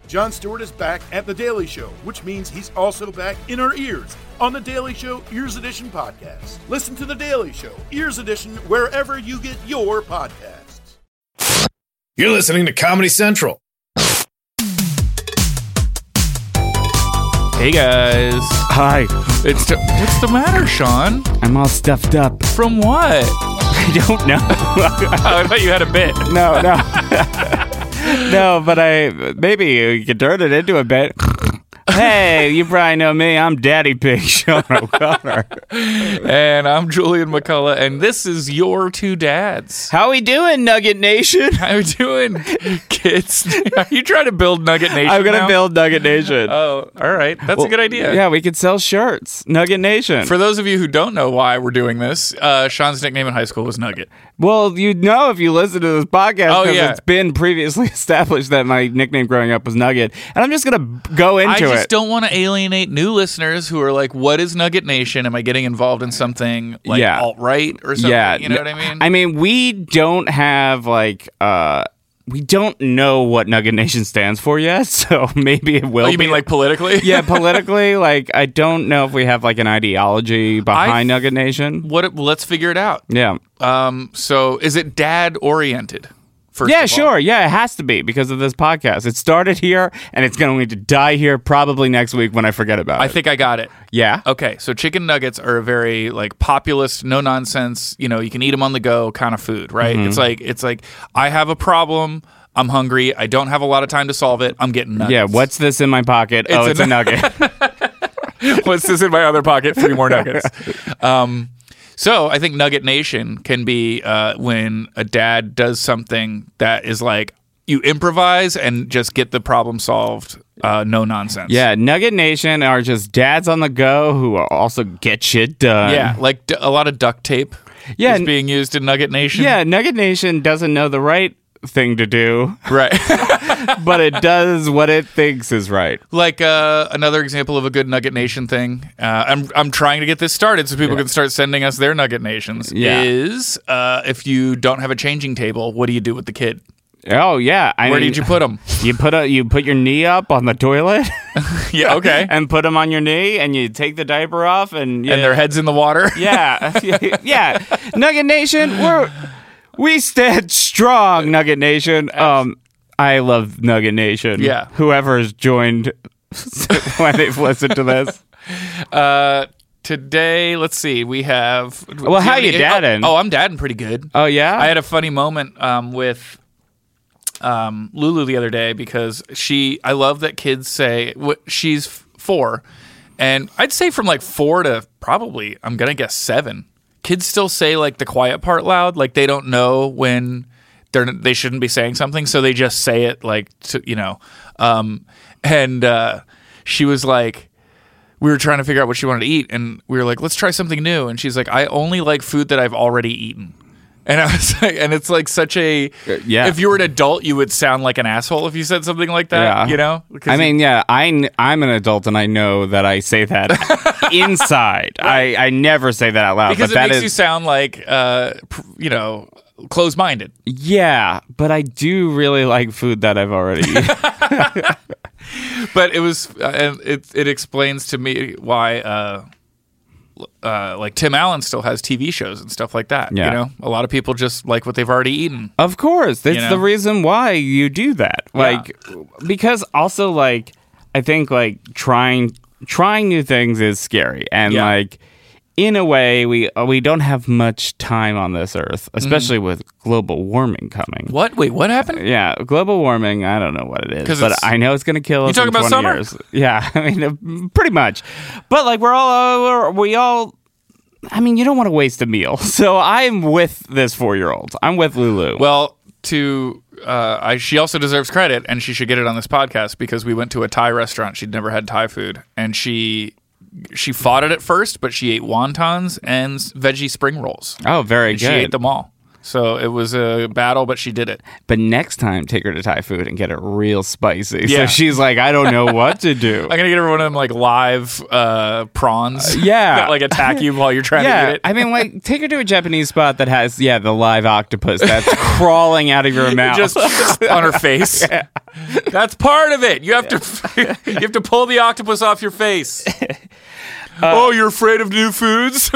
Jon Stewart is back at The Daily Show, which means he's also back in our ears on The Daily Show Ears Edition podcast. Listen to The Daily Show Ears Edition wherever you get your podcasts. You're listening to Comedy Central. Hey guys. Hi. What's the matter, Sean? I'm all stuffed up. From what? I don't know. I thought you had a bit. No. No, but maybe you could turn it into a bit. Hey, you probably know me. I'm Daddy Pig, Sean O'Connor. And I'm Julian McCullough, and this is Your Two Dads. How we doing, Nugget Nation? How we doing, kids? Are you trying to build Nugget Nation I'm going now? to build Nugget Nation. Oh, all right. That's a good idea. Yeah, we could sell shirts. Nugget Nation. For those of you who don't know why we're doing this, Sean's nickname in high school was Nugget. Well, you know if you listen to this podcast, because yeah. it's been previously established that my nickname growing up was Nugget. And I'm just going to go into it. I just don't want to alienate new listeners who are like, what is Nugget Nation? Am I getting involved in something like alt-right or something? Yeah. You know what I mean? I mean, we don't have we don't know what Nugget Nation stands for yet, so maybe it will. Oh, you mean like politically? Yeah, politically. Like, I don't know if we have like an ideology behind Nugget Nation. Let's figure it out. Yeah. So is it dad oriented? Yeah, sure. Yeah, it has to be because of this podcast. It started here, and it's going to die here probably next week when I forget about it. I think I got it. Yeah? Okay, so chicken nuggets are a very like populist, no nonsense, you can eat them on the go kind of food, right? Mm-hmm. It's like I have a problem, I'm hungry, I don't have a lot of time to solve it, I'm getting nuggets. Yeah, what's this in my pocket? It's a nugget. What's this in my other pocket? 3 more nuggets. So I think Nugget Nation can be when a dad does something that is like you improvise and just get the problem solved, no nonsense. Yeah, Nugget Nation are just dads on the go who also get shit done. Yeah, like a lot of duct tape is being used in Nugget Nation. Yeah, Nugget Nation doesn't know the right thing to do. Right. But it does what it thinks is right. Like another example of a good Nugget Nation thing, I'm trying to get this started so people can start sending us their Nugget Nations, is if you don't have a changing table, what do you do with the kid? Oh, yeah. Where did you put them? You put your knee up on the toilet. Yeah, okay. And put them on your knee, and you take the diaper off, and their head's in the water? Yeah. Yeah. Nugget Nation, we stand strong, Nugget Nation. I love Nugget Nation. Yeah. Whoever's joined when they've listened to this. Today, let's see, we have... Well, how you dadding? Oh, I'm dadding pretty good. Oh, yeah? I had a funny moment with Lulu the other day because I love that kids say... She's 4, and I'd say from like 4 to probably, I'm going to guess 7. Kids still say like the quiet part loud, like they don't know when they shouldn't be saying something, so they just say it like and she was like, we were trying to figure out what she wanted to eat, and we were like, let's try something new, and she's like, I only like food that I've already eaten. And I was like, and it's like such a if you were an adult, you would sound like an asshole if you said something like that. Yeah. I mean, I'm an adult, and I know that I say that inside. Right. I never say that out loud because but it makes you sound like closed-minded. Yeah, but I do really like food that I've already eaten. But it was it explains to me why like Tim Allen still has TV shows and stuff like that. Yeah. A lot of people just like what they've already eaten. Of course, that's the reason why you do that. Like, because also like I think like trying new things is scary, and like in a way we don't have much time on this earth, especially with global warming coming. What? Wait, what happened? Yeah, global warming. I don't know what it is, but I know it's going to kill us. You talking in 20 about summer? years. Yeah, I mean, pretty much. But like we all. I mean, you don't want to waste a meal, so I'm with this 4-year-old. I'm with Lulu. Well, she also deserves credit, and she should get it on this podcast because we went to a Thai restaurant. She'd never had Thai food, and she fought it at first, but she ate wontons and veggie spring rolls. Oh, very good. She ate them all. So it was a battle, but she did it. But next time, take her to Thai food and get it real spicy. Yeah. So she's like, I don't know what to do. I'm gonna get her one of them like live prawns. Yeah. That like attack you while you're trying to eat it. I mean, like, take her to a Japanese spot that has, the live octopus that's crawling out of your mouth. Just on her face. Yeah. That's part of it. You have to pull the octopus off your face. Oh, you're afraid of new foods?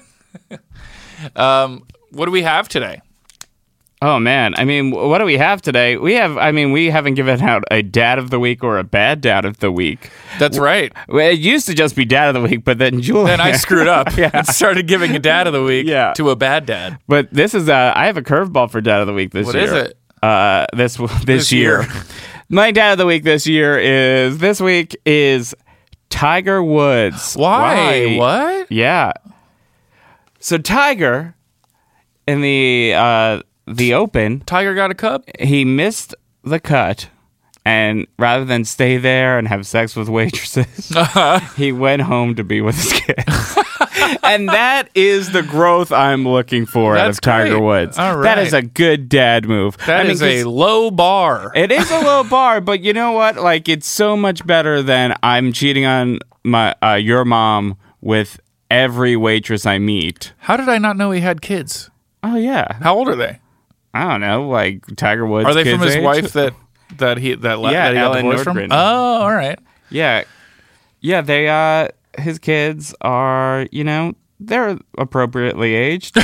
What do we have today? Oh, man. I mean, what do we have today? We haven't given out a dad of the week or a bad dad of the week. That's right. Well, it used to just be dad of the week, but then Julian... Then I screwed up and started giving a dad of the week to a bad dad. But this is... I have a curveball for dad of the week this year. What is it? This year. My dad of the week this week is Tiger Woods. Why? What? Yeah. So Tiger, in the Open, Tiger got a cup? He missed the cut, and rather than stay there and have sex with waitresses, he went home to be with his kids. And that is the growth I'm looking for out of Tiger Woods. All right. That is a good dad move. That is a low bar. It is a low bar, but you know what? Like, it's so much better than I'm cheating on your mom with every waitress I meet. How did I not know he had kids? Oh, yeah. How old are they? I don't know, like Tiger Woods. Are they from his age? wife that he got Ellen divorced from? Nordgren. Oh, all right. Yeah. They his kids are, they're appropriately aged.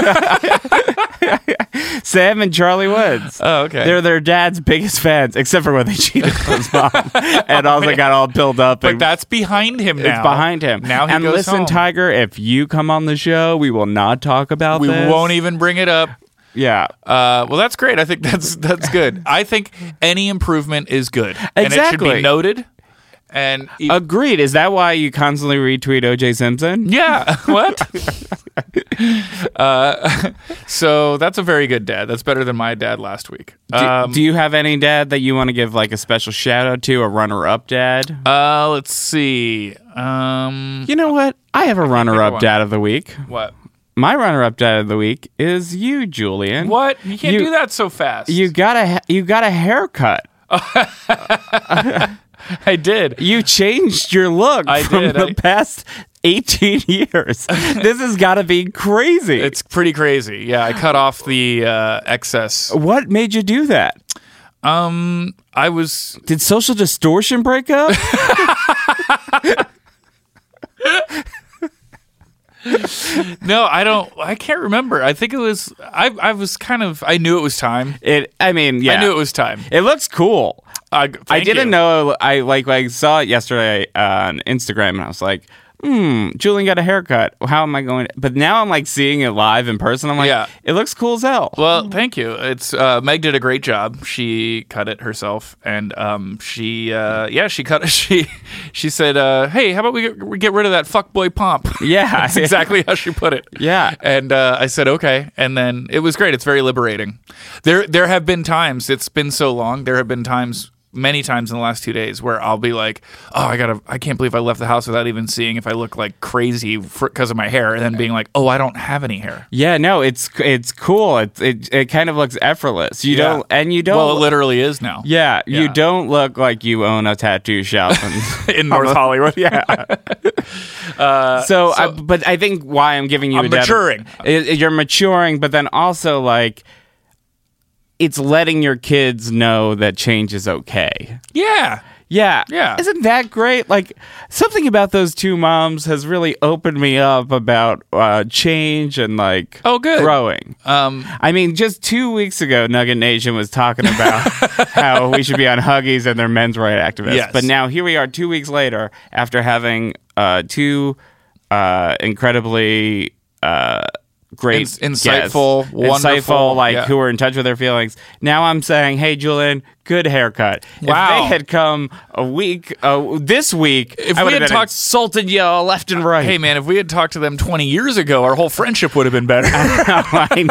Sam and Charlie Woods. Oh, okay. They're their dad's biggest fans, except for when they cheated on his mom and also got all built up. But that's behind him now. It's behind him. Now he and goes listen, home. Tiger, if you come on the show, we will not talk about We this. won't even bring it up. Yeah. Well, that's great. I think that's good. I think any improvement is good. And it should be noted. And agreed. Is that why you constantly retweet O.J. Simpson? Yeah. What? So that's a very good dad. That's better than my dad last week. Do you have any dad that you want to give like a special shout out to, a runner-up dad? Let's see. You know what? I have a runner-up dad of the week. What? My runner-up dad of the week is you, Julian. What? You can't do that so fast. You got a haircut. I did. You changed your look from the past 18 years. This has got to be crazy. It's pretty crazy. Yeah, I cut off the excess. What made you do that? Did Social Distortion break up? No, I can't remember. I think it was. I was kind of. I knew it was time. I knew it was time. It looks cool. I didn't you. know. I saw it yesterday on Instagram, and I was like, Julian got a haircut. How am I going? But now I'm like seeing it live in person. I'm like, it looks cool as hell. Well, thank you. It's Meg did a great job. She cut it herself, and she cut it. She said, "Hey, how about we get rid of that fuckboy pomp?" Yeah, that's exactly how she put it. Yeah, and I said, "Okay," and then it was great. It's very liberating. There have been times. It's been so long. There have been times. Many times in the last 2 days where I'll be like, oh, I can't believe I left the house without even seeing if I look like crazy because of my hair, and then being like, oh, I don't have any hair. Yeah, no, it's cool. It kind of looks effortless. You don't. Well, it literally is now. Yeah, you don't look like you own a tattoo shop in North Hollywood. Yeah. But I think why I'm giving you I'm maturing. You're maturing, but then also like. It's letting your kids know that change is okay. Yeah. Yeah. Yeah. Isn't that great? Like, something about those two moms has really opened me up about change and, like, growing. I mean, just 2 weeks ago, Nugget Nation was talking about how we should be on Huggies and they're men's rights activists. Yes. But now here we are 2 weeks later after having two incredibly... great, insightful, guests. wonderful, who are in touch with their feelings. Now I'm saying, hey, Julian, good haircut. Wow. If they had come this week, if I we would had have insulted you left and right. Hey, man, if we had talked to them 20 years ago, our whole friendship would have been better. I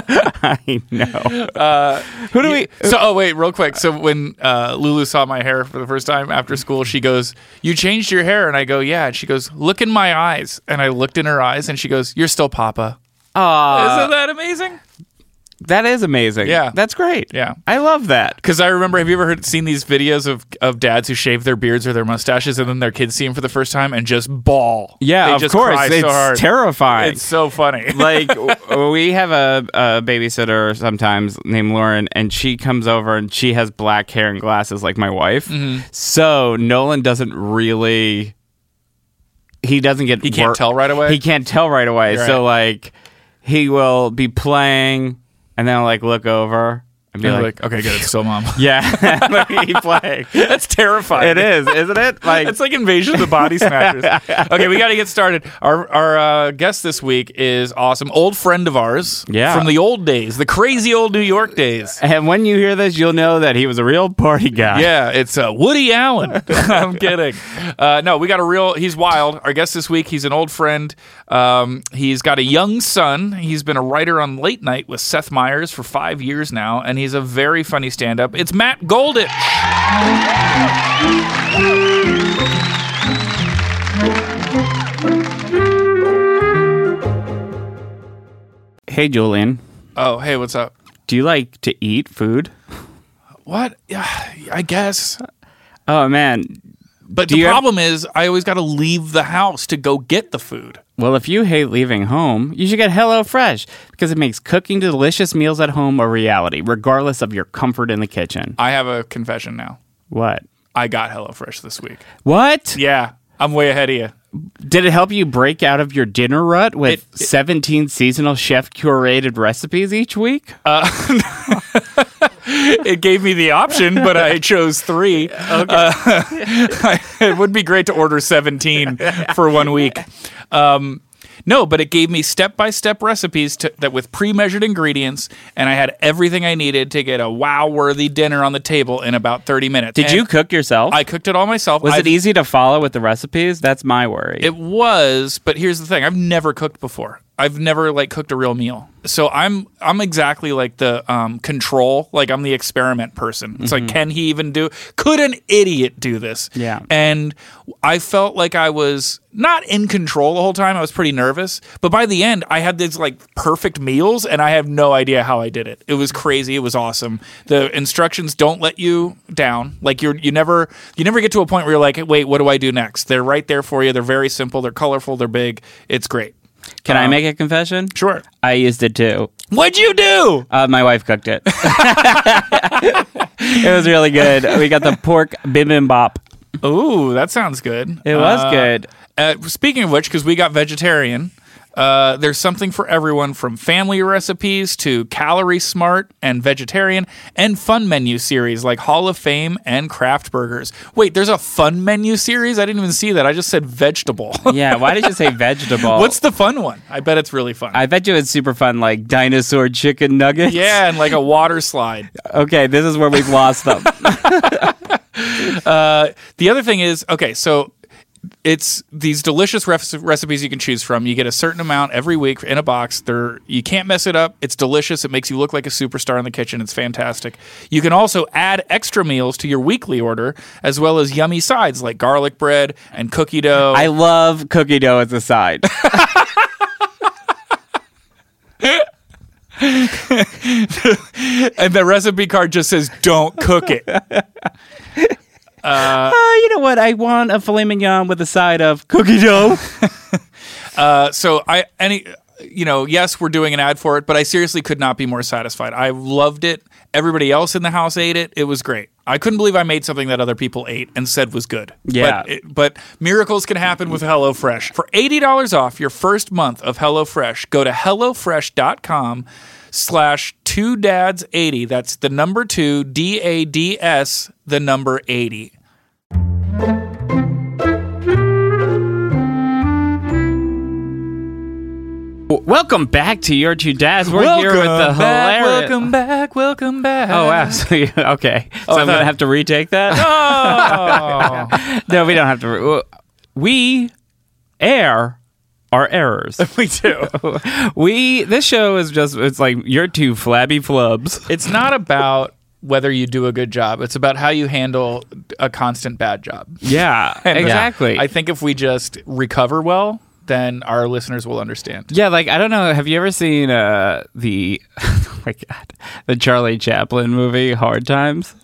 know. Who do we? So, wait, real quick. So when Lulu saw my hair for the first time after school, she goes, "You changed your hair?" And I go, "Yeah." And she goes, "Look in my eyes." And I looked in her eyes, and she goes, "You're still Papa." Isn't that amazing? That is amazing. Yeah. That's great. Yeah. I love that. Because I remember, have you ever seen these videos of dads who shave their beards or their mustaches and then their kids see them for the first time and just bawl? Yeah, They of just course. cry It's so hard. terrifying. It's so funny. Like, we have a babysitter sometimes named Lauren, and she comes over and she has black hair and glasses like my wife. Mm-hmm. So Nolan doesn't really... He doesn't get... He can't tell right away? He can't tell right away. Right. So, like, he will be playing, and then I'll, like, look over and be You're like, okay, good, it's still mom. yeah, look at you playing. That's terrifying. It is, isn't it? Like, It's like Invasion of the Body Snatchers. Okay, we got to get started. Our guest this week is awesome. Old friend of ours. Yeah. From the old days, the crazy old New York days. and when you hear this, you'll know that he was a real party guy. Yeah, it's Woody Allen. I'm kidding. No, we got he's wild. Our guest this week, he's an old friend. He's got a young son. He's been a writer on Late Night with Seth Meyers for 5 years now, and he's a very funny stand-up. It's Matt Goldich. Hey, Julian, Oh, hey, what's up? do you like to eat food? What? Yeah, I guess. Oh, man. But Do the you problem is, I always got to leave the house to go get the food. Well, if you hate leaving home, you should get HelloFresh because it makes cooking delicious meals at home a reality, regardless of your comfort in the kitchen. I have a confession now. What? I got HelloFresh this week. What? Yeah, I'm way ahead of you. Did it help you break out of your dinner rut with 17 seasonal chef curated recipes each week? It gave me the option, but I chose 3. It would be great to order 17 for 1 week. No, but it gave me step-by-step recipes that with pre-measured ingredients, and I had everything I needed to get a wow-worthy dinner on the table in about 30 minutes. Did you cook yourself? I cooked it all myself. Was it easy to follow with the recipes? That's my worry. It was, but here's the thing. I've never cooked before. I've never cooked a real meal. So I'm exactly like the control, like I'm the experiment person. It's like, can he even could an idiot do this? Yeah. And I felt like I was not in control the whole time. I was pretty nervous. But by the end, I had these perfect meals and I have no idea how I did it. It was crazy. It was awesome. The instructions don't let you down. You never get to a point where you're like, wait, what do I do next? They're right there for you. They're very simple. They're colorful. They're big. It's great. Can I make a confession? Sure. I used it too. What'd you do? My wife cooked it. It was really good. We got the pork bibimbap. Ooh, that sounds good. It was good. Speaking of which, because we got vegetarian, there's something for everyone from family recipes to calorie smart and vegetarian and fun menu series like Hall of Fame and Kraft Burgers. Wait, there's a fun menu series? I didn't even see that. I just said vegetable. Yeah, why did you say vegetable? What's the fun one? I bet it's really fun. I bet you it's super fun, like dinosaur chicken nuggets. Yeah, and like a water slide. Okay, this is where we've lost them. The other thing is, okay, so it's these delicious recipes you can choose from. You get a certain amount every week in a box. You can't mess it up. It's delicious. It makes you look like a superstar in the kitchen. It's fantastic. You can also add extra meals to your weekly order, as well as yummy sides like garlic bread and cookie dough. I love cookie dough as a side. And the recipe card just says, don't cook it. You know what? I want a filet mignon with a side of cookie dough. Yes, we're doing an ad for it, but I seriously could not be more satisfied. I loved it. Everybody else in the house ate it. It was great. I couldn't believe I made something that other people ate and said was good. Yeah. But miracles can happen with HelloFresh. For $80 off your first month of HelloFresh, go to HelloFresh.com/2dads80. That's the number 2, DADS, the number 80. Welcome back to Your Two Dads. We're here with the hilarious... Welcome back. Oh, wow. Okay. So I'm going to have to retake that? Oh. No, we don't have to. We air our errors. We do. This show is just, it's like your two flabby flubs. It's not about whether you do a good job. It's about how you handle a constant bad job. Yeah, And exactly. I think if we just recover well, then our listeners will understand. Yeah, like I don't know. Have you ever seen the oh my God, the Charlie Chaplin movie Hard Times?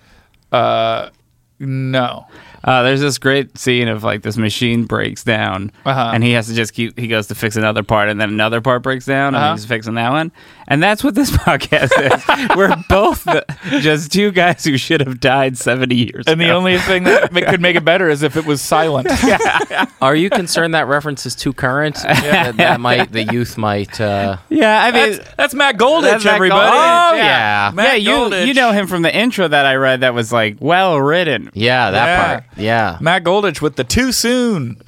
No. There's this great scene of like this machine breaks down, and he has to just he goes to fix another part, and then another part breaks down, and he's fixing that one. And that's what this podcast is. We're both just two guys who should have died 70 years ago. And the only thing that could make it better is if it was silent. Are you concerned that reference is too current? That might the youth might. Yeah, I mean that's Matt Goldich, that's Matt everybody. Goldich. Oh yeah, Matt Goldich. you know him from the intro that I read that was like well written. yeah, that part. Yeah, Matt Goldich with the too soon.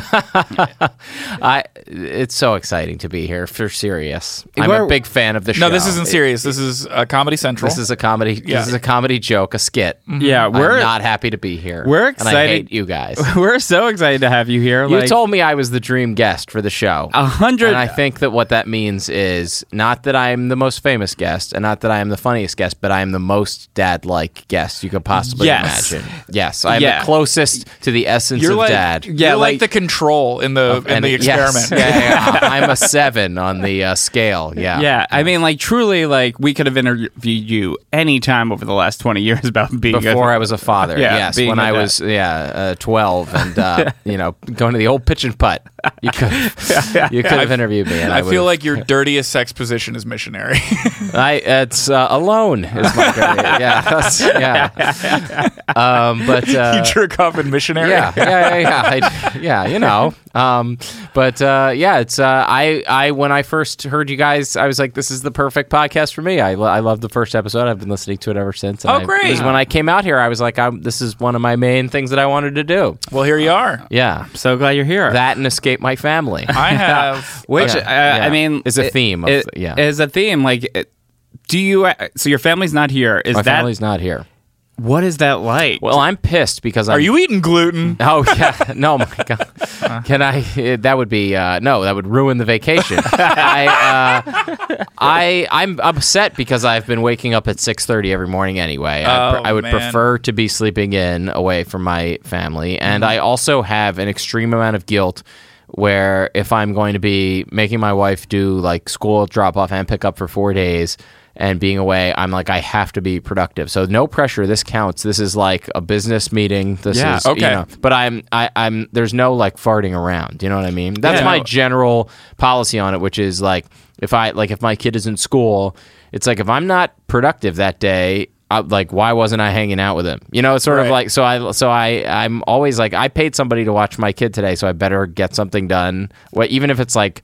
It's so exciting to be here. For serious, I'm a big fan of the show. No, this isn't serious. This is Comedy Central. This is a comedy. Yeah. This is a comedy joke, a skit. Yeah, I'm not happy to be here. We're and I excited. hate you guys. We're so excited to have you here. You told me I was the dream guest for the show. 100. And I think that what that means is not that I'm the most famous guest and not that I am the funniest guest, but I am the most dad-like guest you could possibly imagine. Yes, I'm the closest to the essence You're of like, dad. You're like the control in the experiment. Yes. Yeah. I'm a 7 on the scale. Yeah. Yeah, I mean, like, truly, like, we could have interviewed you any time over the last 20 years about being Before I was a father. Yeah, yes, being when a I dad. was 12 and going to the old pitch and putt. You could have interviewed me. And I feel like your dirtiest sex position is missionary. It's alone is my dirty. But you jerk off in missionary. It's I when I first heard you guys, I was like, this is the perfect podcast for me. I love the first episode. I've been listening to it ever since. And Great! Because when I came out here, I was like, this is one of my main things that I wanted to do. Well, here you are. Yeah, so glad you're here. that and escape my family. I have. Which, I mean... is a theme. Is a theme. Like, do you... So your family's not here. My family's not here. What is that like? Well, I'm pissed because Are you eating gluten? Oh yeah, no, my God. Can I? That would be no. That would ruin the vacation. I'm upset because I've been waking up at 6:30 every morning anyway. I would prefer to be sleeping in away from my family, and I also have an extreme amount of guilt. Where if I'm going to be making my wife do like school drop off and pick up for 4 days. And being away, I'm like, I have to be productive. So no pressure. This counts. This is like a business meeting. This is okay. But I'm. There's no like farting around. You know what I mean? That's my general policy on it. Which is like, if my kid is in school, it's like if I'm not productive that day, like why wasn't I hanging out with him? You know, it's sort of like I'm always like I paid somebody to watch my kid today, so I better get something done. Even if it's like,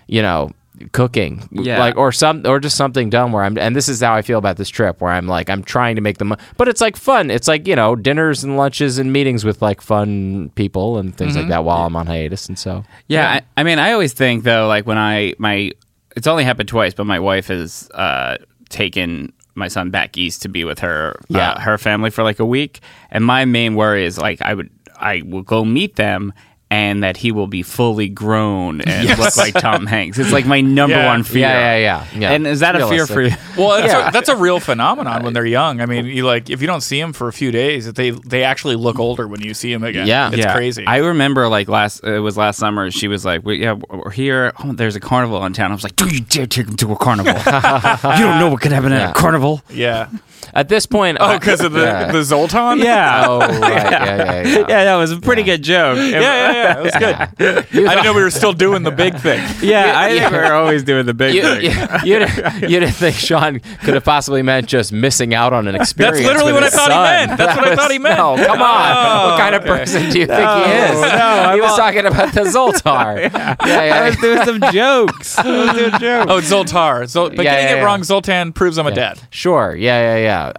cooking, or just something dumb where and this is how I feel about this trip where I'm like I'm trying to make them, but it's like fun. It's like dinners and lunches and meetings with like fun people and things like that while I'm on hiatus. And so I mean, I always think though, like when it's only happened twice, but my wife has taken my son back east to be with her her family for like a week, and my main worry is like I will go meet them. And that he will be fully grown and look like Tom Hanks. It's like my number one fear. Yeah. And is that a fear for you? Well, that's a real phenomenon when they're young. I mean, if you don't see them for a few days, they actually look older when you see them again. Yeah. It's crazy. I remember like last summer, she was like, we're here. Oh, there's a carnival in town. I was like, don't you dare take him to a carnival. You don't know what could happen at a carnival. Yeah. At this point, because of the Zoltan? Yeah. Oh, right. Yeah. Yeah, that was a pretty good joke. Yeah, it was good. I didn't know we were still doing the big thing. Yeah, I think we're always doing the big thing. You didn't think Sean could have possibly meant just missing out on an experience. That's literally with what I his thought son. he meant. That's what I thought he meant. No, come on. What kind of person do you think he is? No, he was talking about the Zoltar. I was doing some jokes. Oh, Zoltar. But getting it wrong, Zoltan proves I'm a dad. Sure. Yeah.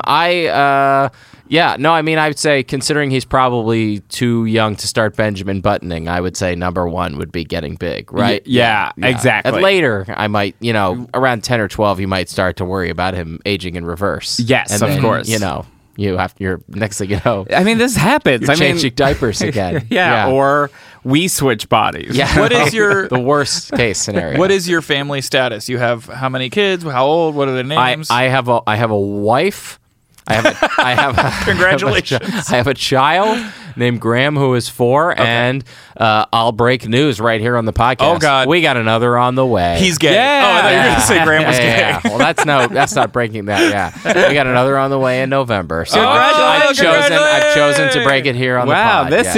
I mean, I would say, considering he's probably too young to start Benjamin buttoning, I would say number one would be getting big, right? Yeah, exactly. And later, I might, around 10 or 12, you might start to worry about him aging in reverse. Yes, and of then, course. You're next thing you know. I mean, this happens. You're changing diapers again. Or we switch bodies. Yeah. What is your the worst case scenario? What is your family status? You have how many kids? How old? What are their names? I have a wife. I have Congratulations. I have a child. named Graham who is 4, and I'll break news right here on the podcast. Oh, God. We got another on the way. He's gay. Yeah. Oh, I thought you were going to say Graham was gay. Yeah. Well, that's not breaking that. Yeah, we got another on the way in November. So I've chosen to break it here on the pod. This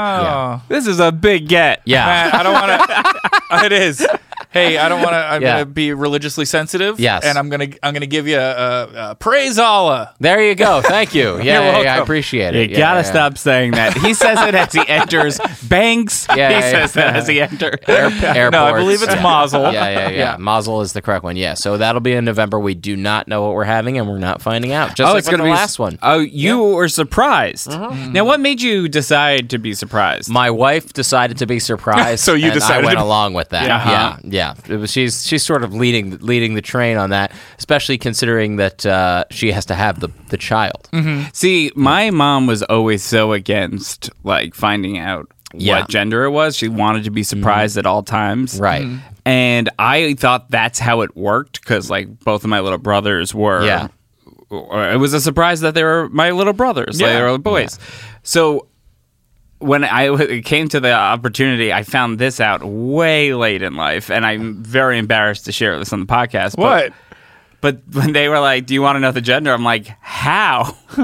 is a big get. Yeah. Man, I don't want to. It is. Hey, I don't want to. I'm going to be religiously sensitive. Yes. And I'm going to give you a praise Allah. There you go. Thank you. You're welcome. I appreciate it. You gotta stop saying that. He says it as he enters banks. He says that as he enters airports. No, I believe it's Mazel. Yeah. Mazel is the correct one. Yeah. So that'll be in November. We do not know what we're having, and we're not finding out. Just like it's gonna the be last one. Oh, you were surprised. Now, what made you decide to be surprised? My wife decided to be surprised, So you and decided I went to- along with that. Yeah. It was, she's sort of leading the train on that, especially considering that she has to have the child. See, my mom was always so against like finding out what gender it was. She wanted to be surprised at all times. Right. And I thought that's how it worked because like both of my little brothers were. Yeah. It was a surprise that they were my little brothers. Like, they were boys. So when it came to the opportunity, I found this out way late in life, and I'm very embarrassed to share this on the podcast. But when they were like, "Do you want to know the gender?" I'm like, "How?" Oh,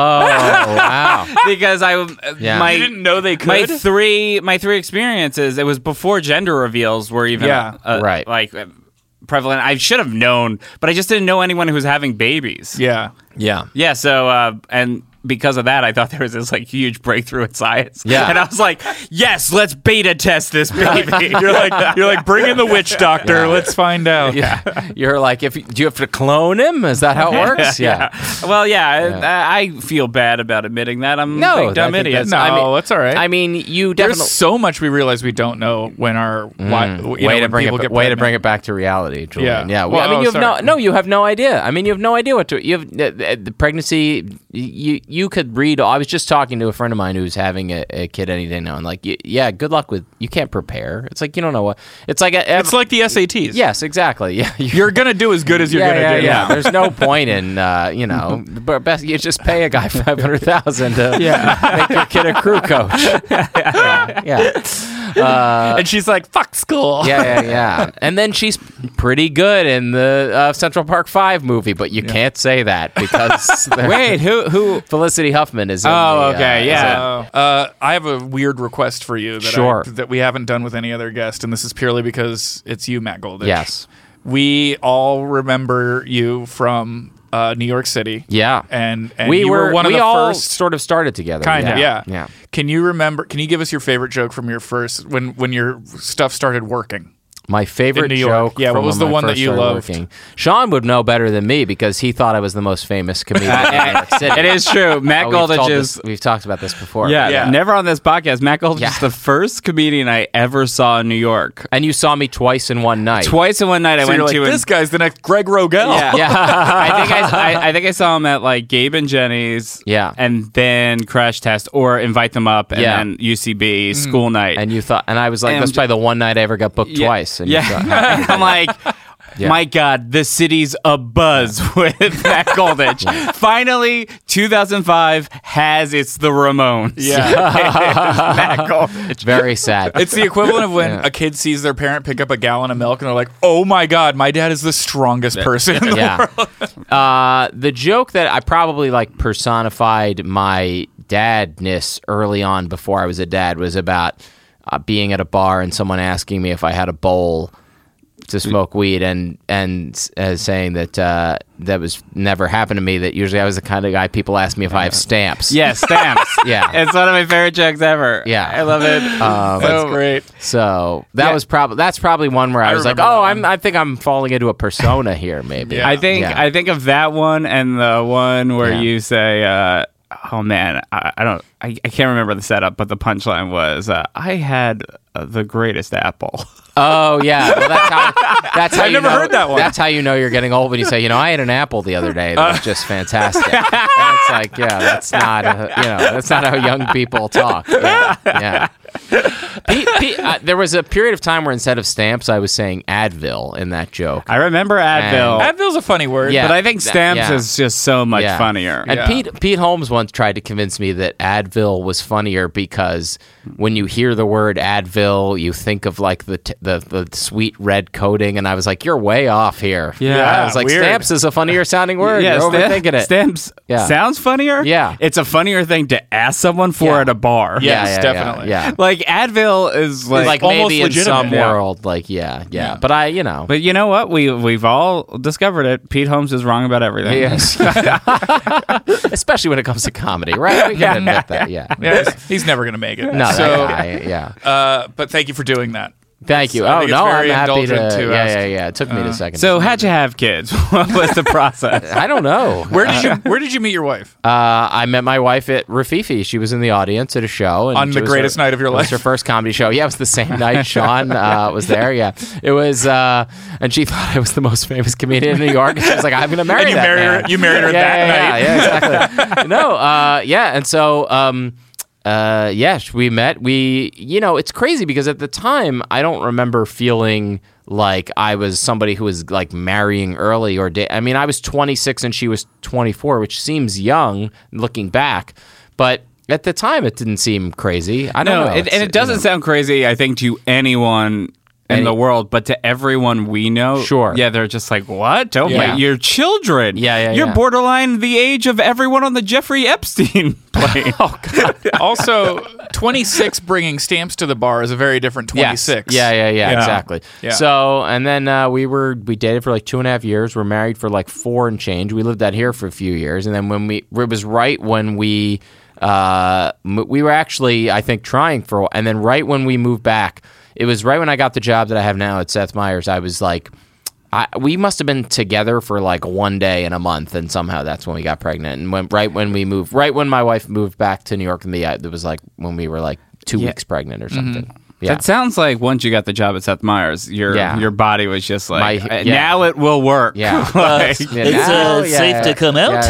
wow. Because Yeah. my You didn't know they could? my three experiences. It was before gender reveals were even Right. prevalent. I should have known, but I just didn't know anyone who was having babies. Yeah. Yeah. So and because of that, I thought there was this like huge breakthrough in science. Yeah. And I was like, yes, let's beta test this baby. You're like, bring in the witch doctor. Let's find out. Yeah. You're like, do you have to clone him? Is that how it works? Yeah. Well, I feel bad about admitting that. I'm a No, big dumb I think idiot. No, that's all right. I mean, you definitely. There's so much we realize we don't know when our Way to bring it back to reality, Julian. Yeah. Yeah. Well, I mean, you have no idea. I mean, you have no idea the pregnancy. You could read. I was just talking to a friend of mine who's having a kid any day now, and like, yeah, good luck with. You can't prepare. It's like you don't know what. It's like it's like the SATs. Yes, exactly. Yeah, you're gonna do as good as you're gonna do. Yeah. There's no point in but best you just pay a guy $500,000 to make your kid a crew coach. Yeah. And she's like, "Fuck school." Yeah. And then she's pretty good in the Central Park 5 movie, but you can't say that because Wait, who? Felicity Huffman is in Oh, the, okay, yeah. I have a weird request for you that we haven't done with any other guest, and this is purely because it's you, Matt Goldich. Yes. We all remember you from New York City. Yeah. And we you were one of we the all first. sort of started together. Kind of, yeah. Yeah. Can you give us your favorite joke from your first when your stuff started working? My favorite In New York. joke. Yeah, what from was when the I one that first you started loved? working. Sean would know better than me because he thought I was the most famous comedian in New York City. It is true. Matt Goldich is. We've talked about this before. Yeah. Never on this podcast. Matt Goldich Yeah. is the first comedian I ever saw in New York. And you saw me twice in one night. Twice in one night, I So went you're like, to. this guy's the next Greg Rogel. Yeah. Yeah. I think I saw him at like Gabe and Jenny's. Yeah. And then Crash Test or Invite Them Up and Yeah. then UCB School Night. And you thought, and I was like, And that's probably the one night I ever got booked twice. And you thought, Yeah. I'm like, Yeah. my God, the city's abuzz with Matt Goldich. Finally, 2005 has its the Ramones. Yeah. Matt Goldich. very sad. It's the equivalent of when a kid sees their parent pick up a gallon of milk and they're like, "Oh my God, my dad is the strongest person in the world." Yeah. The joke that I probably like personified my dadness early on before I was a dad was about being at a bar and someone asking me if I had a bowl to smoke weed and saying that that was never happened to me. That usually I was the kind of guy people ask me if I have stamps. Yeah, stamps. Yeah. It's one of my favorite jokes ever. Yeah. I love it. That's great. So that's probably one where I was like, remember that I think I'm falling into a persona here, maybe. Yeah. I think of that one and the one where Yeah. you say, "Oh man, I can't remember the setup, but the punchline was, I had the greatest apple." Oh yeah, well, that's how I've never heard that one. That's how you know you're getting old when you say, I had an apple the other day that was just fantastic. And it's like, that's not how young people talk. Yeah. There was a period of time where instead of stamps, I was saying Advil in that joke. I remember Advil. Advil's a funny word. Yeah. But I think stamps is just so much funnier. And Pete Holmes once tried to convince me that Advil was funnier because when you hear the word Advil, you think of like the sweet red coating, and I was like, you're way off here. Yeah, I was like, weird. stamps is a funnier sounding word. You're overthinking it. Stamps sounds funnier. Yeah. It's a funnier thing to ask someone for at a bar. Yes, definitely. Yeah. Like Advil is like almost maybe in legitimate. some world, like But But you know what? We've all discovered it. Pete Holmes is wrong about everything. Yes. Especially when it comes to comedy, right? We can admit that. Yeah. He's never going to make it. No, So, that guy, but thank you for doing that. Thank you. I think it's I'm very happy to. indulgent to ask. Yeah. It took me a second. So how'd you have kids? What was the process? I don't know. Where did you meet your wife? I met my wife at Rafifi. She was in the audience at a show. And On the greatest night of your life? It was her first comedy show. Yeah, it was the same night Sean was there. Yeah. It was, and she thought I was the most famous comedian in New York. And she was like, I'm going to marry And you that married man. her. You married her that night. Yeah, exactly. No, and so, we met. It's crazy because at the time, I don't remember feeling like I was somebody who was like marrying early I mean, I was 26 and she was 24, which seems young looking back, but at the time it didn't seem crazy. I don't know. It doesn't sound crazy, I think, to anyone in the world, but to everyone we know, sure. Yeah, they're just like, what? Oh Yeah. my, you're children. Yeah. You're borderline the age of everyone on the Jeffrey Epstein plane. Oh God. Also, 26 bringing stamps to the bar is a very different 26. Yes. Yeah, exactly. Yeah. So, and then we dated for like 2.5 years. We're married for like 4 and change. We lived out here for a few years, and then it was right when we were actually, I think, trying for, and then right when we moved back. It was right when I got the job that I have now at Seth Meyers. I was like, we must have been together for like 1 day in a month, and somehow that's when we got pregnant. And right when my wife moved back to New York, and it was like when we were like 2 weeks pregnant or something. Mm-hmm. Yeah. That sounds like once you got the job at Seth Meyers, your body was just like, now it will work. Yeah. Like, It's safe to come out.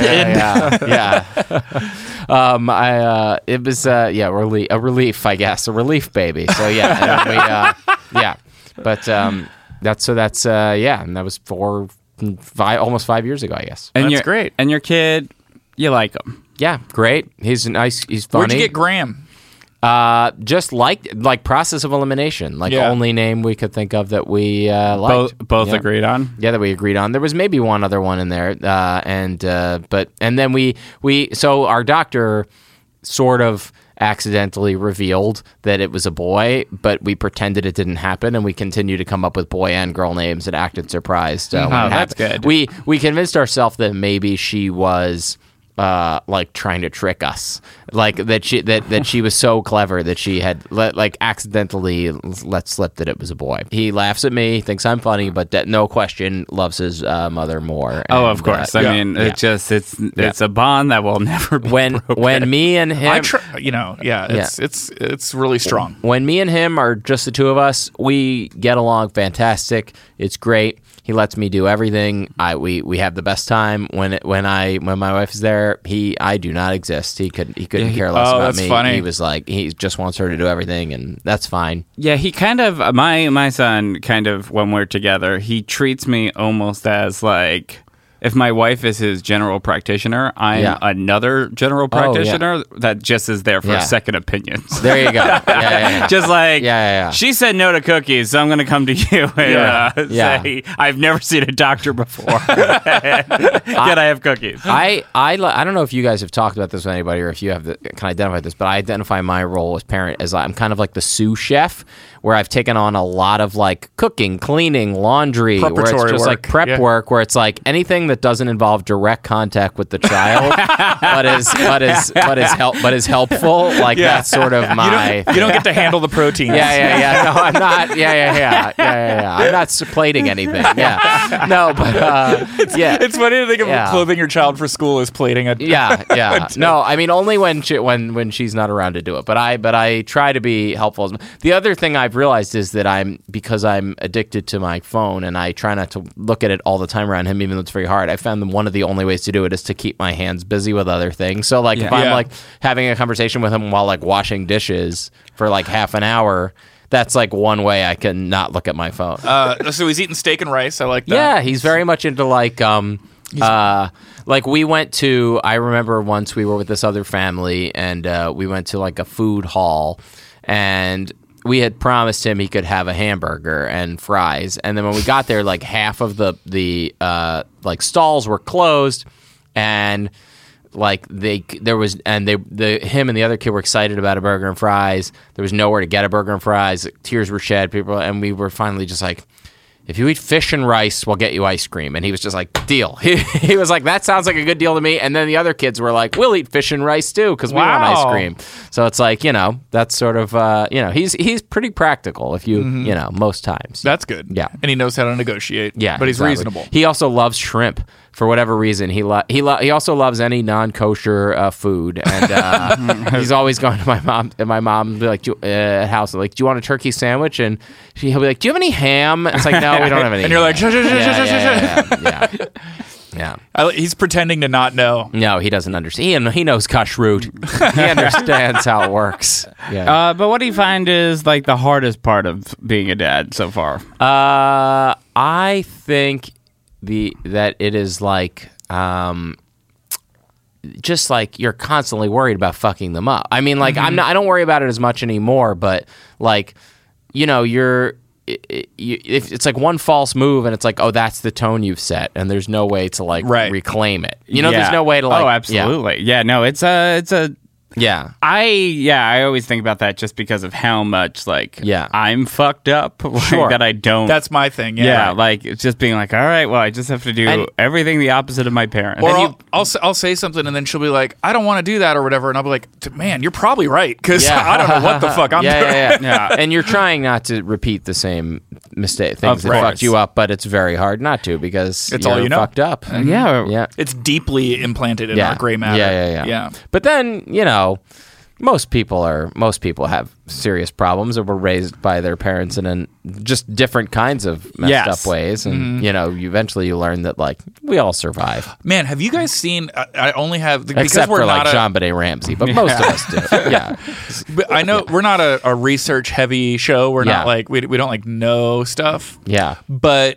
It was a relief, I guess, a relief baby. So yeah, but and that was almost 5 years ago, I guess. and That's great. And your kid, you like him. Yeah, great. He's nice. He's funny. Where'd you get Graham? Just like Process of Elimination, only name we could think of that we liked. Both agreed on. Yeah, that we agreed on. There was maybe one other one in there, and then so our doctor sort of accidentally revealed that it was a boy, but we pretended it didn't happen, and we continued to come up with boy and girl names and acted surprised. When it that's happened. good. We convinced ourselves that maybe she was. Like trying to trick us, like that she was so clever that she had accidentally let slip that it was a boy. He laughs at me, thinks I'm funny, but no question loves his mother more. Oh, of course. I mean, it's a bond that will never be broken. When me and him, it's really strong. When me and him are just the two of us, we get along fantastic. It's great. He lets me do everything. We have the best time. When my wife is there, I do not exist. He couldn't care less about that's me. Funny. He was like, he just wants her to do everything, and that's fine. Yeah, he kind of my son kind of, when we're together, he treats me almost as like, if my wife is his general practitioner, I'm another general practitioner that just is there for second opinions. There you go. Yeah. Just like, she said no to cookies, so I'm going to come to you and say, I've never seen a doctor before. Can I have cookies? I don't know if you guys have talked about this with anybody, or if you can identify this, but I identify my role as parent as I'm kind of like the sous chef, where I've taken on a lot of like cooking, cleaning, laundry, where it's just work. like prep work, where it's like anything that doesn't involve direct contact with the child, but is helpful. Like that's sort of my. You don't get to handle the proteins. Yeah. No, I'm not. Yeah. I'm not plating anything. Yeah. No, but It's funny to think of clothing your child for school as plating a. Yeah. No, I mean only when she's not around to do it. But I try to be helpful. The other thing I've realized is that because I'm addicted to my phone, and I try not to look at it all the time around him, even though it's very hard. hard. I found one of the only ways to do it is to keep my hands busy with other things. So like if I'm like having a conversation with him while like washing dishes for like half an hour, that's like one way I can not look at my phone. So he's eating steak and rice. I like that. Yeah, he's very much into like we went to, I remember once we were with this other family and we went to like a food hall and we had promised him he could have a hamburger and fries. And then when we got there, like half of the like stalls were closed and like him and the other kid were excited about a burger and fries. There was nowhere to get a burger and fries. Tears were shed, and we were finally just like, if you eat fish and rice, we'll get you ice cream. And he was just like, deal. He was like, that sounds like a good deal to me. And then the other kids were like, we'll eat fish and rice too because we want ice cream. So it's like, that's sort of, he's pretty practical if you, most times. That's good. Yeah. And he knows how to negotiate. Yeah. But he's exactly. reasonable. He also loves shrimp for whatever reason. He also loves any non-kosher food. And he's always going to my mom. And my mom will be like, at house, like, do you want a turkey sandwich? And he'll be like, do you have any ham? It's like, no, we don't have any. And you're like, yeah. He's pretending to not know. No, he doesn't understand. He knows kashrut. He understands how it works. Yeah. But what do you find is like the hardest part of being a dad so far? I think that it is like just like you're constantly worried about fucking them up. I mean, like I don't worry about it as much anymore, but like it's like one false move and it's like, oh, that's the tone you've set, and there's no way to like reclaim it. There's no way to like. Oh, absolutely. Yeah. No, it's a. Yeah. I always think about that just because of how much I'm fucked up that I don't. That's my thing. Yeah. Like it's just being like, all right, well, I just have to do everything the opposite of my parents. Or I'll say something and then she'll be like, I don't want to do that or whatever, and I'll be like, man, you're probably right because I don't know what the fuck I'm doing. Yeah. And you're trying not to repeat the same things that fucked you up, but it's very hard not to because it's you're all you know. Fucked up. Yeah. It's deeply implanted in our gray matter. Yeah. But then most people have serious problems or were raised by their parents in just different kinds of messed up ways, and eventually you learn that like we all survive. Man, have you guys seen? I only have because except we're for not like JonBenet Ramsey, but most of us do. Yeah, but I know we're not a research heavy show. We're not like we don't like know stuff. Yeah, but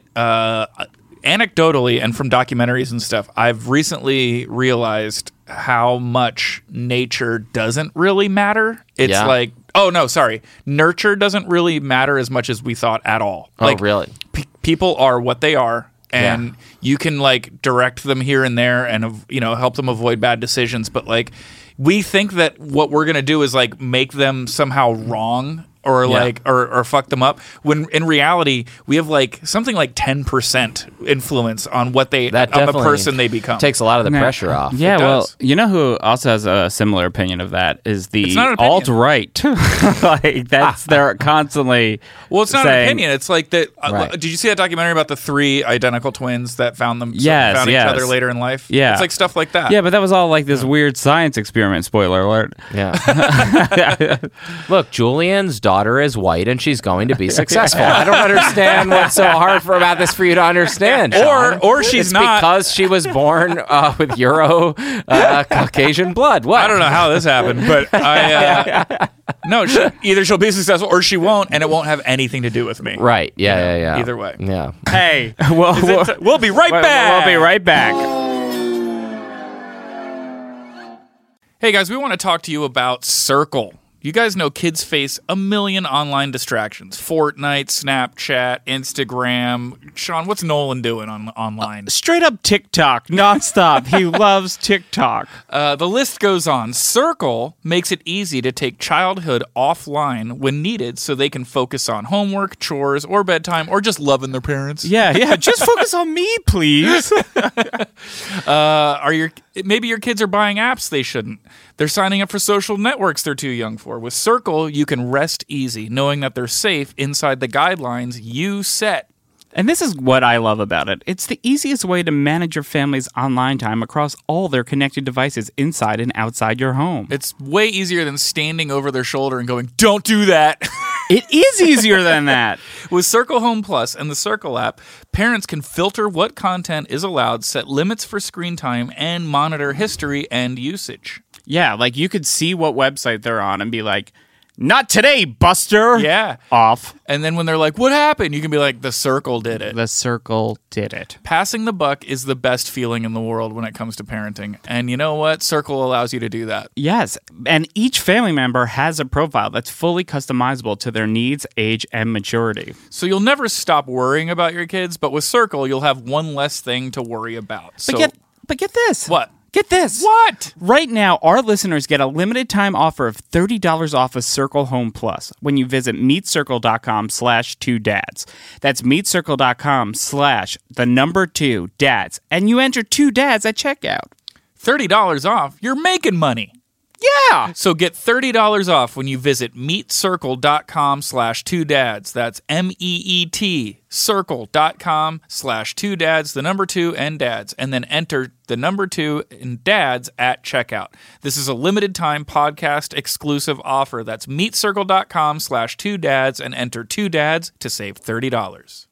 anecdotally and from documentaries and stuff, I've recently realized how much nature doesn't really matter. It's like, oh no, sorry, nurture doesn't really matter as much as we thought at all. Oh, really? People are what they are, and you can like direct them here and there, and help them avoid bad decisions. But like, we think that what we're gonna do is like make them somehow wrong. Or or fuck them up. When in reality, we have like something like 10% influence on what on the person they become. Takes a lot of the pressure off. Yeah, well, you know who also has a similar opinion of that is the alt-right. Like they're constantly. Well, it's not an opinion. It's like that. Did you see that documentary about the 3 identical twins that found each other later in life? Yeah, it's like stuff like that. Yeah, but that was all like this weird science experiment. Spoiler alert. Yeah. Look, Julian's daughter is white and she's going to be successful. I don't understand what's so hard about this for you to understand, Sean. Or she's not because she was born with Euro Caucasian blood. What? I don't know how this happened, but no, either she'll be successful or she won't, and it won't have anything to do with me. Right? Yeah. Either way. Yeah. Hey, we'll be right back. We'll be right back. Hey guys, we want to talk to you about Circle. You guys know kids face a million online distractions. Fortnite, Snapchat, Instagram. Sean, what's Nolan doing online? Straight up TikTok, nonstop. He loves TikTok. The list goes on. Circle makes it easy to take childhood offline when needed so they can focus on homework, chores, or bedtime, or just loving their parents. Yeah. Just focus on me, please. Maybe your kids are buying apps they shouldn't. They're signing up for social networks they're too young for. With Circle, you can rest easy, knowing that they're safe inside the guidelines you set. And this is what I love about it. It's the easiest way to manage your family's online time across all their connected devices inside and outside your home. It's way easier than standing over their shoulder and going, "Don't do that." It is easier than that. With Circle Home Plus and the Circle app, parents can filter what content is allowed, set limits for screen time, and monitor history and usage. Yeah, like you could see what website they're on and be like, not today, Buster. Yeah. Off. And then when they're like, what happened? You can be like, the Circle did it. The Circle did it. Passing the buck is the best feeling in the world when it comes to parenting. And you know what? Circle allows you to do that. Yes. And each family member has a profile that's fully customizable to their needs, age, and maturity. So you'll never stop worrying about your kids, but with Circle, you'll have one less thing to worry about. But get this. What? Get this. What? Right now, our listeners get a limited time offer of $30 off of Circle Home Plus when you visit meetcircle.com/2dads. That's meetcircle.com/2dads. And you enter 2dads at checkout. $30 off? You're making money. Yeah. So get $30 off when you visit meetcircle.com/2dads. That's MEET circle.com/2dads, the number 2 and dads, and then enter the number 2 and dads at checkout. This is a limited time podcast exclusive offer. That's meetcircle.com/2dads and enter 2dads to save $30.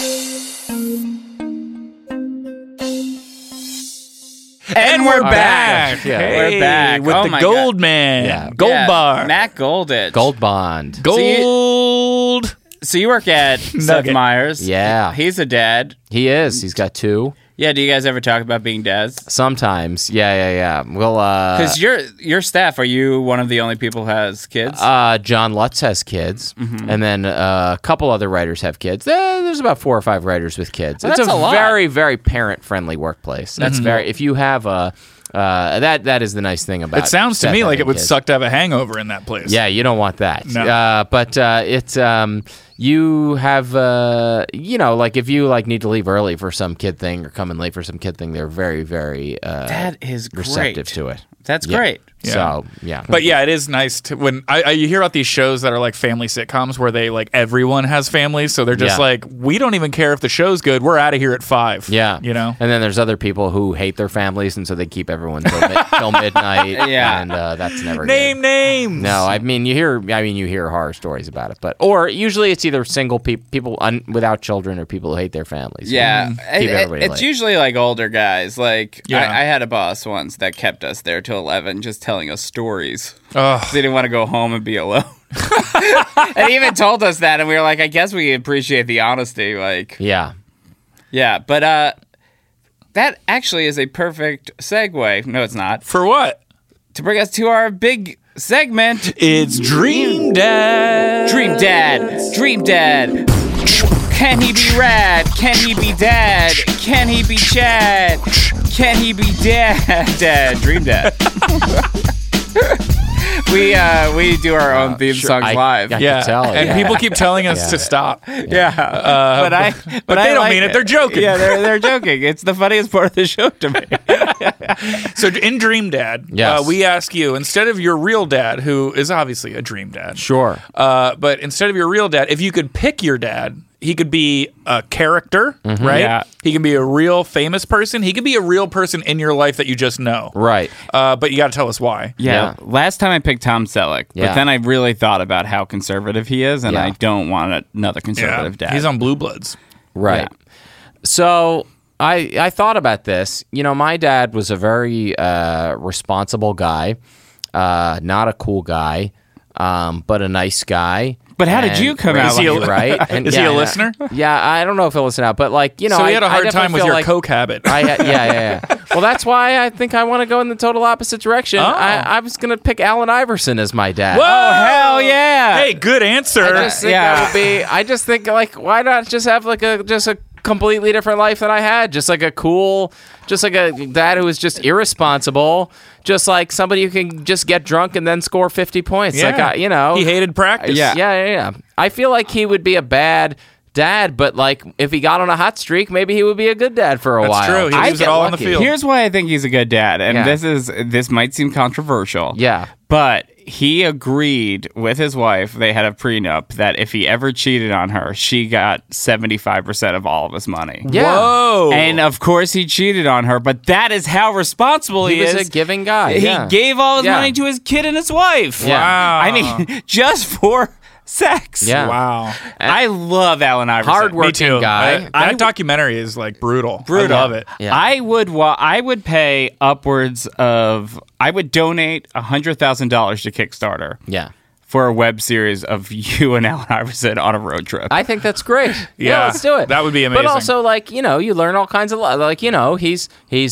And we're back. Yeah. Hey, We're back. with Oh the my Gold God. Man. Yeah. Gold bar. Matt Golditch. Gold Bond. Gold. So you work at Seth Nugget. Meyers. Yeah. He's a dad. He is. He's got 2. Yeah, do you guys ever talk about being dads? Sometimes. Yeah. Well, Because your staff, are you one of the only people who has kids? John Lutz has kids, and then a couple other writers have kids. There's about 4 or 5 writers with kids. It's That's a lot. very, very parent-friendly workplace. That's very. If you have a that is the nice thing about. It sounds to Seth me like it having would kids. suck to have a hangover in that place. Yeah, you don't want that. No. But it's you have like if you need to leave early for some kid thing or come in late for some kid thing, they're very, very that is receptive great. to it. That's Yeah. great. Yeah. So yeah, But yeah, it is nice to when you hear about these shows that are like family sitcoms where they like everyone has families, so they're just Yeah. like, we don't even care if the show's good. We're out of here at 5. Yeah, you know. And then there's other people who hate their families, and so they keep everyone till midnight. Yeah. and that's never Name good. names. No, I mean you hear horror stories about it, or usually it's either single people without children or people who hate their families. Yeah, Keep everybody it's late. usually like older guys. Like Yeah. I had a boss once that kept us there till 11, just telling us stories. Ugh. They didn't want to go home and be alone. And he even told us that, and we were like, I guess we appreciate the honesty. Like, Yeah. yeah, but that actually is a perfect segue. No, it's not. For what? To bring us to our big segment. It's Dream Dad. Dream Dad. Dream Dad. Can he be rad? Can he be dad? Can he be Chad? Can he be dad? Dream Dad. We do our own theme songs live. I Yeah, can tell, and yeah. people keep telling us to stop. Yeah, but they I don't like mean it. They're joking. Yeah, they're joking. It's the funniest part of the show to me. So in Dream Dad, Yes. we ask you, instead of your real dad, who is obviously a dream dad, Sure. but instead of your real dad, if you could pick your dad, he could be a character, right? Yeah. He can be a real famous person. He could be a real person in your life that you just know. Right. But you got to tell us why. Yeah. Last time I picked Tom Selleck, but Yeah. then I really thought about how conservative he is, and Yeah. I don't want another conservative dad. He's on Blue Bloods. Right. Yeah. So I thought about this. My dad was a very responsible guy, not a cool guy, but a nice guy. But how did And you come out Is he raised a- me right? And Is he a listener? Yeah, I don't know if he'll listen out, but So he had a hard time with your Coke habit. Yeah. Well, that's why I think I want to go in the total opposite direction. Oh. I was going to pick Allen Iverson as my dad. Whoa! Oh, hell yeah! Hey, good answer. I just think that would be. I just think why not just have a completely different life than I had? Just like a dad who was just irresponsible, just like somebody who can just get drunk and then score 50 points. Yeah. He He hated practice. Yeah. I feel like he would be a bad dad, but if he got on a hot streak, maybe he would be a good dad for a That's while. true. He I leaves it get all on the lucky. field. Here's why I think he's a good dad, and Yeah. this might seem controversial. Yeah. But he agreed with his wife, they had a prenup, that if he ever cheated on her, she got 75% of all of his money. Yeah. Whoa. And of course he cheated on her, but that is how responsible he He was is. a giving guy. He Yeah. gave all his Yeah. money to his kid and his wife. Yeah. Wow. I mean, just for sex. Yeah. Wow. I love Allen Iverson. Hardworking guy. That documentary is like brutal. I love it. Yeah. I would pay upwards of. I would donate $100,000 to Kickstarter. Yeah. For a web series of you and Allen Iverson on a road trip. I think that's great. Yeah, let's do it. that would be amazing. But also, like, you know, you learn all kinds of, like, you know, he's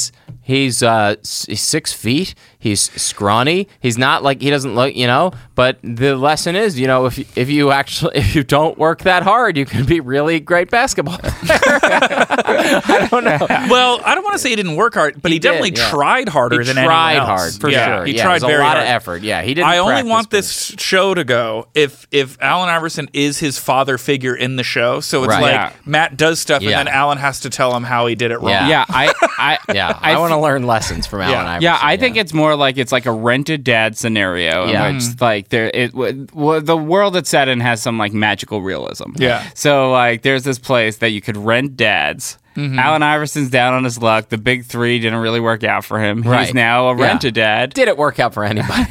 6 feet. He's scrawny. He's not like, he doesn't look, you know. But the lesson is, you know, if you don't work that hard, you can be really great basketball player. I don't know. Well, I don't want to say he didn't work hard, but he definitely did, yeah. tried harder than anyone tried else. hard, for sure. He Yeah, tried it was very a lot hard. of effort. Yeah, he didn't I only practice, want but- this show to go if Allen Iverson is his father figure in the show. So it's Right. like Yeah. Matt does stuff, Yeah. and then Allen has to tell him how he did it wrong. Yeah. Yeah, I I want to learn lessons from Allen Iverson. Yeah, I think it's more like it's like a rented dad scenario Yeah. in which like the world it's set in has some like magical realism. Yeah. So like there's this place that you could rent dads. Allen Iverson's down on his luck. The big three didn't really work out for him. Right. He's now a Yeah. rent-a-dad. Did it work out for anybody?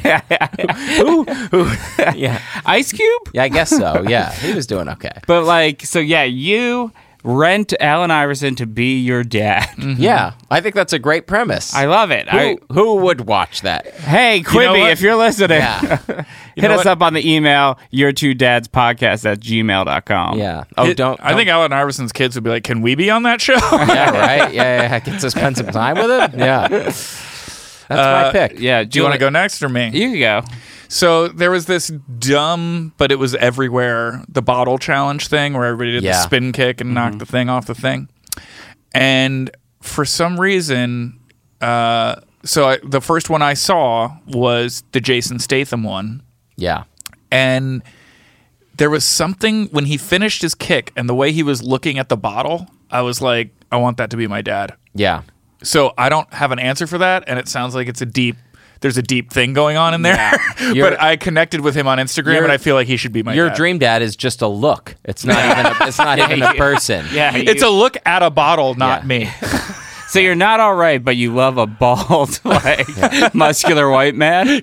Yeah. Ice Cube? Yeah, I guess so. Yeah, he was doing okay. But like, so yeah, you rent Allen Iverson to be your dad. Yeah, I think that's a great premise. I love it. Who would watch that? Hey, Quibi, what? if you're listening, Yeah. hit us up on the email, your2dadspodcast@gmail.com. Yeah. Oh, I think Allen Iverson's kids would be like, "Can we be on that show?" Yeah, right. Yeah. Gets to spend some time with him. Yeah. That's my pick. Yeah, Do you want to go next or me? You can go. So there was this dumb, but it was everywhere, the bottle challenge thing where everybody did the Yeah. spin kick and knocked the thing off the thing. And for some reason, the first one I saw was the Jason Statham one. Yeah. And there was something when he finished his kick and the way he was looking at the bottle, I was like, I want that to be my dad. Yeah. So I don't have an answer for that, and it sounds like there's a deep thing going on in there. But I connected with him on Instagram, and I feel like he should be my Your dad. dream dad is just a look. It's not even a person. Yeah, It's a look at a bottle, not me. So you're not all right, but you love a bald, like muscular white man.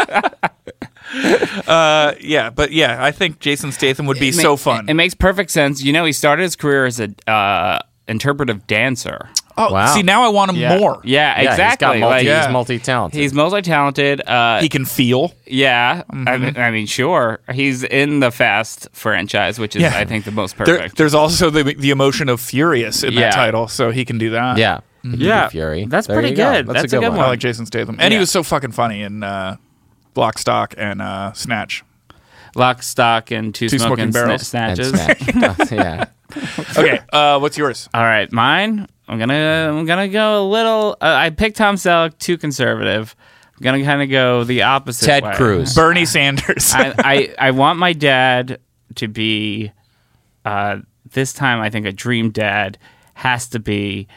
I think Jason Statham would be so fun. It makes perfect sense. You know, he started his career as a interpretive dancer. Oh, Wow. see, now I want him more. Yeah, Yeah, exactly. He's multi-talented. He's multi-talented. He can feel. Yeah, I mean, sure. He's in the Fast franchise, which is, Yeah. I think, the most perfect. There's also the emotion of furious in Yeah. that title, so he can do that. Yeah. Yeah. Fury. That's There pretty you go. good. That's a good I one. like Jason Statham. And he was so fucking funny in Lock, Stock, and Snatch. Lock, Stock, and Two Smoking Barrels. And Snatches. Snatch. Yeah. Okay, what's yours? All right, mine. I'm gonna go a little. I picked Tom Selleck, too conservative. I'm gonna kind of go the opposite. Ted way. Cruz. Bernie Sanders. I want my dad to be. This time, I think a dream dad has to be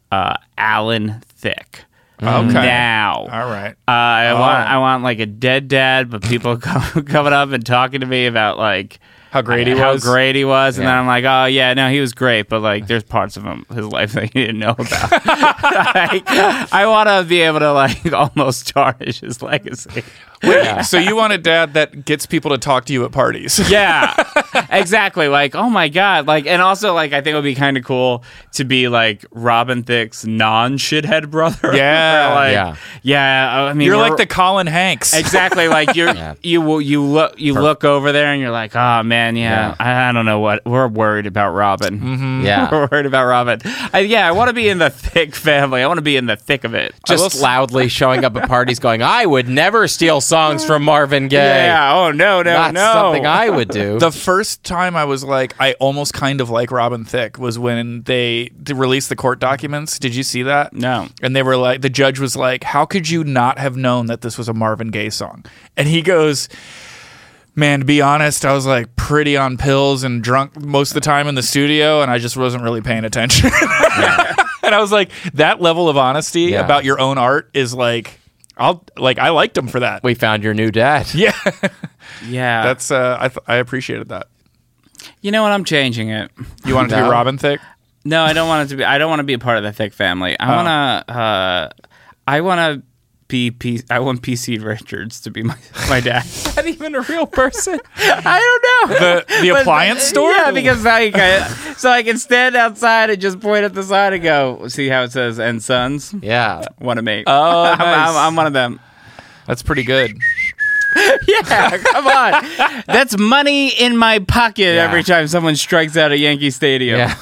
Alan Thicke. Okay. Now, All right. I want like a dead dad, but people coming up and talking to me about like How great he how was. great he was, and Yeah. then I'm like, oh yeah, no, he was great, but like there's parts of his life that you didn't know about. Like, I want to be able to like almost tarnish his legacy. Wait, so you want a dad that gets people to talk to you at parties? Yeah, exactly. Like, oh my god. Like, and also like, I think it would be kind of cool to be like Robin Thicke's non-shithead brother. Yeah. Or, like, Yeah. yeah. I mean, You're we're- like the Colin Hanks. Exactly, like Yeah. you look over there and you're like, oh man, yeah. I don't know what we're worried about Robin. Yeah. We're worried about Robin. I want to be in the thick family. I want to be in the thick of it. Just loudly showing up at parties going, I would never steal songs from Marvin Gaye. Yeah. Oh no. That's something I would do. The first time I was like, I almost kind of like Robin Thicke was when they released the court documents. Did you see that? No. And they were like, the judge was like, how could you not have known that this was a Marvin Gaye song? And he goes, man, to be honest, I was like pretty on pills and drunk most of the time in the studio, and I just wasn't really paying attention. And I was like, that level of honesty Yeah. about your own art is like, I liked him for that. We found your new dad. Yeah, Yeah. that's I appreciated that. You know what? I'm changing it. You want it to be No. Robin Thicke? No, I don't want it to be. I don't want to be a part of the thick family. I want to I want PC Richards to be my dad. Is that even a real person? I don't know. The appliance store? Yeah, because so I can stand outside and just point at the sign and go, see how it says "and Sons." Yeah. Want to make? Oh, nice. I'm one of them. That's pretty good. Yeah, come on. That's money in my pocket every time someone strikes out at Yankee Stadium. Yeah.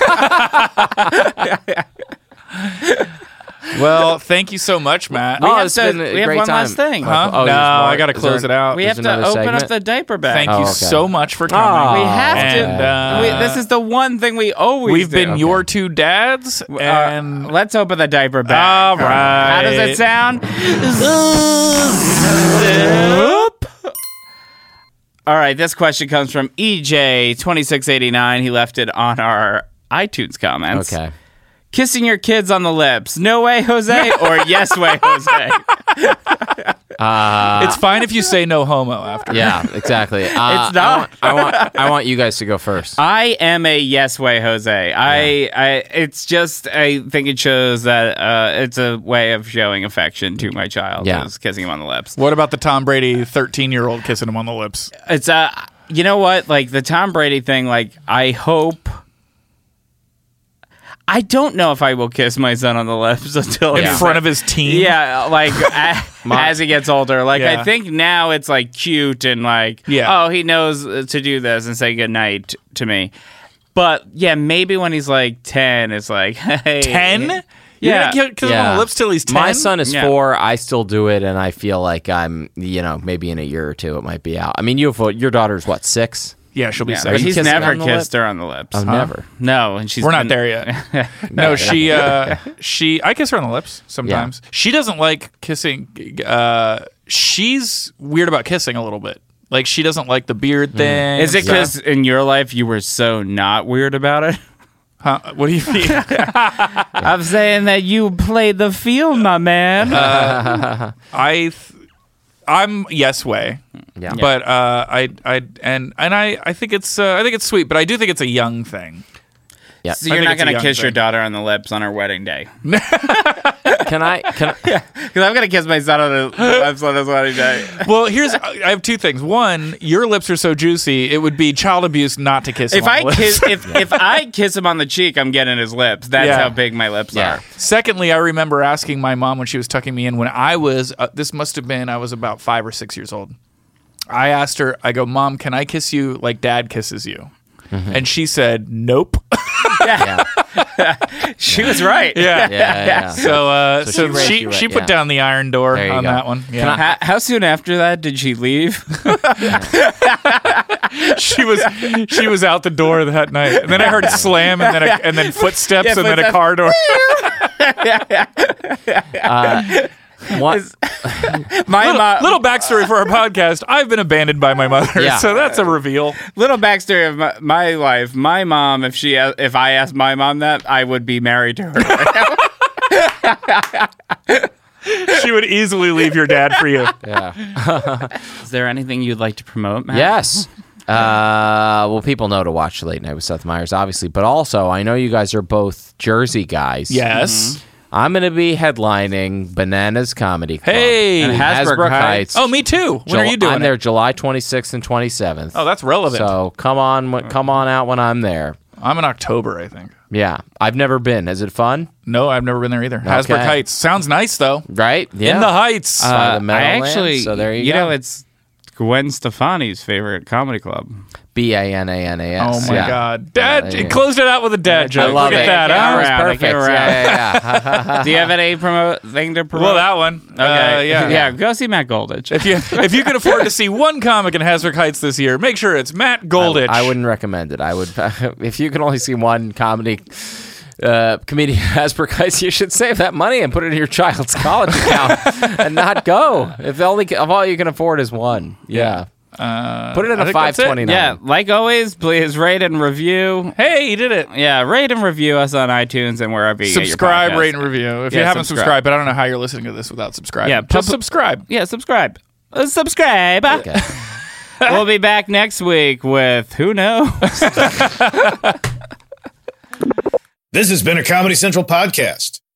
Well, thank you so much, Matt. We have it's been a great one time. last thing. Huh? Oh, no, there's more. I got to Is close there- it out. We have There's to another open segment? up the diaper bag. Thank you okay. so much for coming. We have And, to. This is the one thing we always We've do. been your two dads, and Let's open the diaper bag. all right. How does it sound? All right, this question comes from EJ2689. He left it on our iTunes comments. Okay. Kissing your kids on the lips. No way, Jose, or yes way, Jose. It's fine if you say no homo after. Yeah, exactly. It's not. I want you guys to go first. I am a yes way, Jose. It's just, I think it shows that it's a way of showing affection to my child. Yeah. Is kissing him on the lips. What about the Tom Brady 13-year-old kissing him on the lips? It's you know what? Like the Tom Brady thing. Like I hope. I don't know if I will kiss my son on the lips until In he's- front of his team? Yeah, like as he gets older. Like Yeah. I think now it's like cute and like, Yeah. oh, he knows to do this and say goodnight to me. But yeah, maybe when he's like 10, it's like, hey, 10? Yeah. You're going to kiss him on the lips till he's 10? My son is Yeah. 4. I still do it, and I feel like I'm, maybe in a year or two it might be out. I mean, your daughter's what, 6? Yeah, she'll be Yeah, sick. but he's kissing never on the kissed her on the lips. Oh, never. No, and she's We're not been- there yet. No, I kiss her on the lips sometimes. She doesn't like kissing. She's weird about kissing a little bit. Like, she doesn't like the beard thing. Is it and stuff. because in your life you were so not weird about it? Huh? What do you mean? I'm saying that you played the field, my man. I'm yes way. Yeah. But I think it's sweet, but I do think it's a young thing. Yeah. So you're think not it's a going to young kiss your thing. daughter on the lips on her wedding day. Can I? Because I'm going to kiss my son on the lips on his wedding day. Well, I have two things. One, your lips are so juicy, it would be child abuse not to kiss him If on I the lips. kiss, if I kiss him on the cheek, I'm getting his lips. That's Yeah. how big my lips Yeah. are. Secondly, I remember asking my mom when she was tucking me in when I was, this must have been, I was about 5 or 6 years old. I asked her, I go, Mom, can I kiss you like Dad kisses you? And she said, nope. Yeah. She was right. Yeah. So So she raised she you right, put yeah. down the iron door There you on go. that one. Yeah. How soon after that did she leave? she was out the door that night, and then I heard it slam, and then footsteps, Yeah, and then a footsteps. car door. What? My mom. Little backstory for our podcast: I've been abandoned by my mother, Yeah. so that's a reveal. Little backstory of my life. My mom, if I asked my mom that, I would be married to her. She would easily leave your dad for you. Yeah. Is there anything you'd like to promote, Matt? Yes. Well, people know to watch Late Night with Seth Meyers, obviously, but also I know you guys are both Jersey guys. Yes. I'm going to be headlining Bananas Comedy Club. Hey. And in Hasbrook Heights. Oh, me too. When are you doing I'm it? there July 26th and 27th. Oh, that's relevant. So come on out when I'm there. I'm in October, I think. Yeah, I've never been. Is it fun? No, I've never been there either. Hasbrook Heights sounds nice though. Right? Yeah. In the Heights. By the I Meadowlands, actually, so there you go. know, it's Gwen Stefani's favorite comedy club. Bananas. Oh my yeah. God, Dad! Yeah, yeah. Closed it out with a dad joke. I love Look it. at that, Yeah, huh? it was Around, perfect. get around. Yeah. Do you have any thing to promote? Well, that one. Okay. Yeah. Go see Matt Goldich. If you can afford to see one comic in Hasbrook Heights this year, make sure it's Matt Goldich. I wouldn't recommend it. I would, if you can only see one comedian in Hasbrook Heights, you should save that money and put it in your child's college account and not go. If all you can afford is one, yeah. Put it in I a think that's it. 529. Yeah, like always, please rate and review. Hey, you did it. Yeah, rate and review us on iTunes and wherever you Subscribe, get your rate, podcasts. and review. If Yeah, you haven't subscribe. subscribed, but I don't know how you're listening to this without subscribing. Yeah, just subscribe. Yeah, subscribe. Subscribe. Okay. We'll be back next week with who knows. This has been a Comedy Central podcast.